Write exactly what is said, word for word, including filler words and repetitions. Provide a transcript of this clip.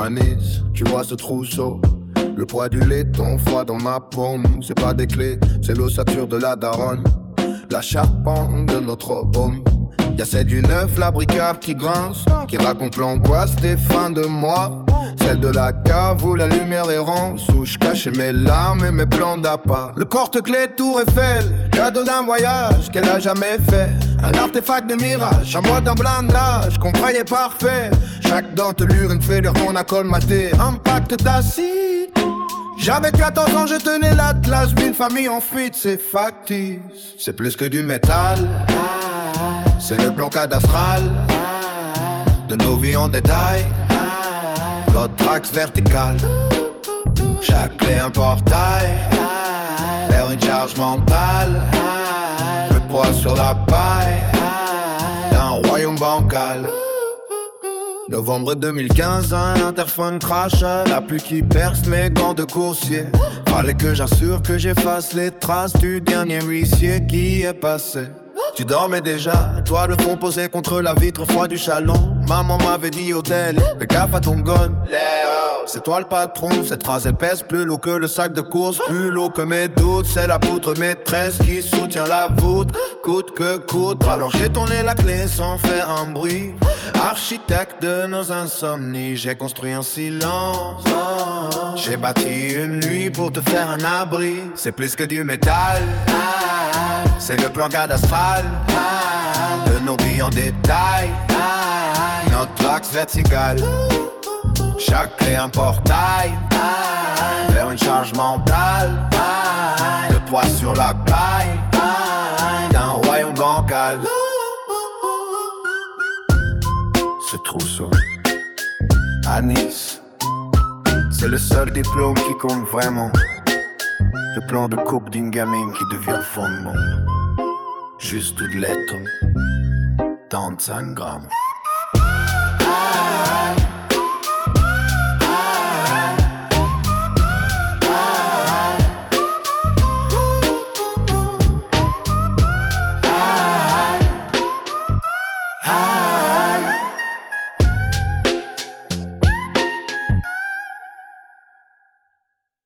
à Nice, tu vois ce trousseau. Le poids du laiton froid dans ma paume. C'est pas des clés, c'est l'ossature de la daronne. La charpente de notre home. Y'a celle du neuf, la bricard qui grince, qui raconte l'angoisse des fins de mois. Celle de la cave où la lumière errance, où je cachais mes larmes et mes plans d'appât. Le porte-clés Tour Eiffel, cadeau d'un voyage qu'elle a jamais fait. Un artefact de mirage, un mode d'un blindage qu'on croyait parfait. Chaque dentelure une fêlure qu'on a colmatée. Impact d'acide. J'avais quatorze ans, je tenais l'atlas d'une famille en fuite, c'est factice. C'est plus que du métal, c'est le plan cadastral de nos vies en détail. Notre axe vertical, chaque clé un portail vers une charge mentale. Le poids sur la paille d'un royaume bancal. Novembre deux mille quinze, un interphone crache, la pluie qui perce mes gants de coursier. Fallait que j'assure que j'efface les traces du dernier huissier qui est passé. Tu dormais déjà, toi le fond posé contre la vitre froide du salon. Maman m'avait dit hôtel, fais gaffe à ton gun. C'est toi le patron, cette phrase épaisse, plus lourd que le sac de course, plus lourd que mes doutes. C'est la poutre maîtresse qui soutient la voûte, coûte que coûte. Alors j'ai tourné la clé sans faire un bruit. Architecte de nos insomnies, j'ai construit un silence. J'ai bâti une nuit pour te faire un abri. C'est plus que du métal, c'est le plan cadastral de nos vies en détail. Notre axe vertical, chaque clé un portail vers une charge mentale. Le poids sur la paille d'un royaume bancal. Ce trousseau à Nice, c'est le seul diplôme qui compte vraiment. Le plan de coupe d'une gamine qui devient fondement. Juste de lettres, trente-cinq grammes.